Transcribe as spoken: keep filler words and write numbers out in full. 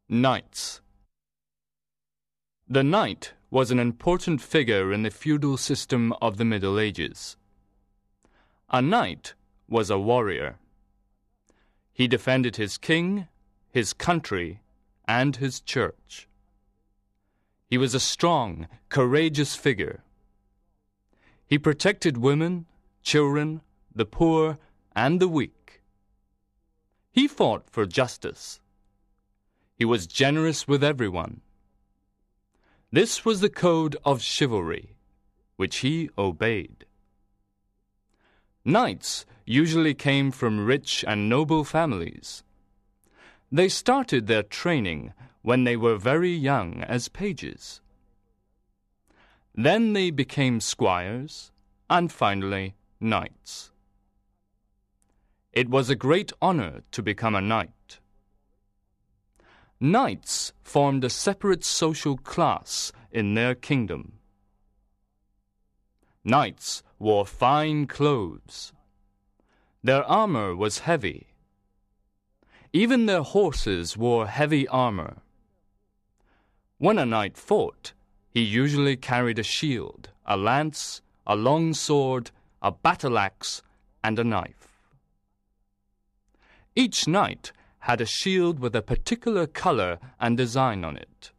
Knights. The knight was an important figure in the feudal system of the Middle Ages. A knight was a warrior. He defended his king, his country, and his church. He was a strong, courageous figure. He protected women, children, the poor, and the weak. He fought for justice. He was generous with everyone. This was the code of chivalry, which he obeyed. Knights usually came from rich and noble families. They started their training when they were very young as pages. Then they became squires, and finally knights. It was a great honor to become a knight. Knights formed a separate social class in their kingdom. Knights wore fine clothes. Their armor was heavy. Even their horses wore heavy armor. When a knight fought, he usually carried a shield, a lance, a long sword, a battle-axe, and a knife. Each knight had a shield with a particular color and design on it.